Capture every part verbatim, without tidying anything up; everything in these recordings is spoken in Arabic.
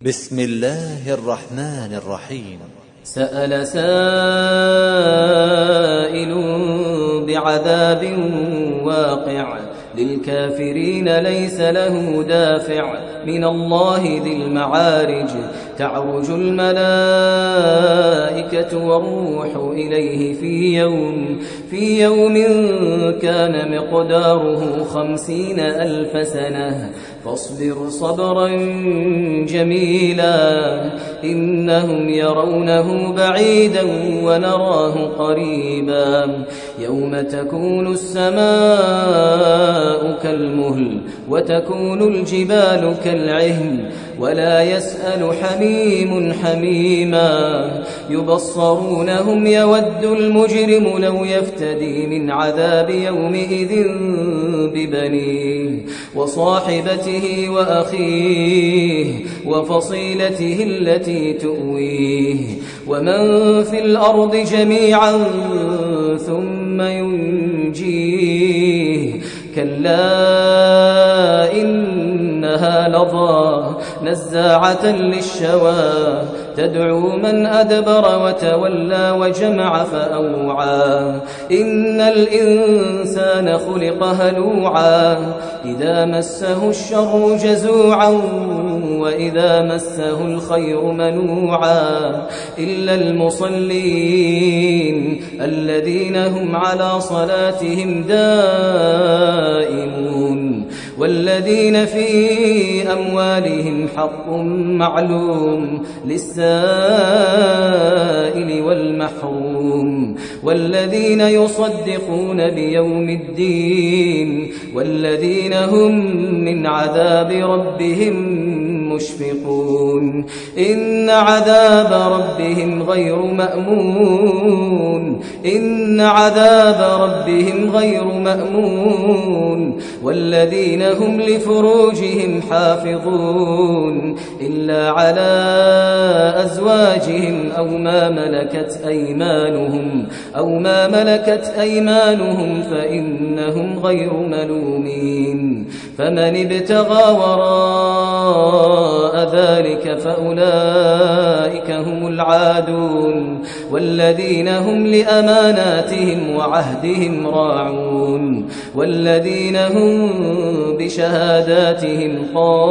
بسم الله الرحمن الرحيم. سأل سائل بعذاب واقع للكافرين ليس له دافع من الله ذي المعارج تعرج الملائكة والروح إليه في يوم في يوم كان مقداره خمسين ألف سنة فاصبر صبرا جميلا إنهم يرونه بعيدا ونراه قريبا يوم تكون السماء كالمهل وتكون الجبال كالعهن ولا يسأل حميم حميما يبصرونهم يود المجرم لو يفتدي من عذاب يومئذ ببنيه وصاحبته وأخيه وفصيلته التي تؤويه ومن في الأرض جميعا ثم ينجيه كلا إنها لظى نزاعة للشوى تدعو من أدبر وتولى وجمع فأوعى إن الإنسان خلق هلوعا إذا مسه الشر جزوعا وإذا مسه الخير منوعا إلا المصلين الذين هم على صلاتهم دائمون والذين في أموالهم حق معلوم للسائل والمحروم والذين يصدقون بيوم الدين والذين هم من عذاب ربهم مشفقون إن عذاب ربهم غير مأمون إن عذاب ربهم غير مأمون والذين هم لفروجهم حافظون إلا على أزواجهم أو ما ملكت أيمانهم أو ما ملكت أيمانهم فإنهم غير ملومين فمن ابتغى وراء ذلك فأولئك هم العادون والذين هم لأماناتهم وعهدهم راعون والذين هم بشهاداتهم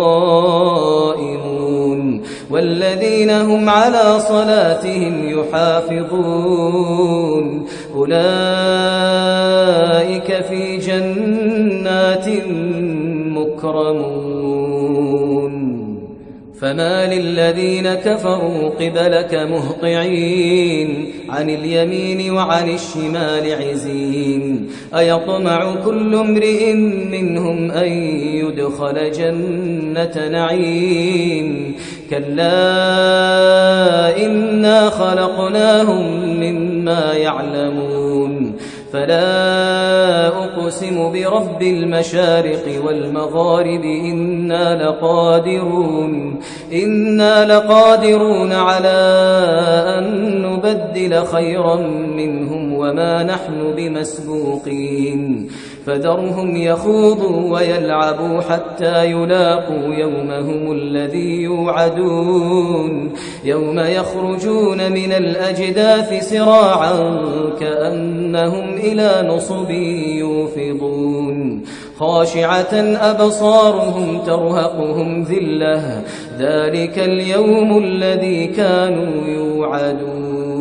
قائمون والذين هم على صلاتهم يحافظون أولئك في جنات مكرمون فما للذين كفروا قبلك مهطعين عن اليمين وعن الشمال عزين أيطمع كل امرئ منهم أن يدخل جنة نعيم كلا إنا خلقناهم مما يعلمون فلا أقسم برب المشارق والمغارب إنا لقادرون إنا لقادرون على أن نبدل خيرا منهم وما نحن بمسبوقين فذرهم يخوضوا ويلعبوا حتى يلاقوا يومهم الذي يوعدون يوم يخرجون من الأجداث سراعا كأنهم إلى نصب يوفضون خاشعة أبصارهم ترهقهم ذلة ذلك اليوم الذي كانوا يوعدون.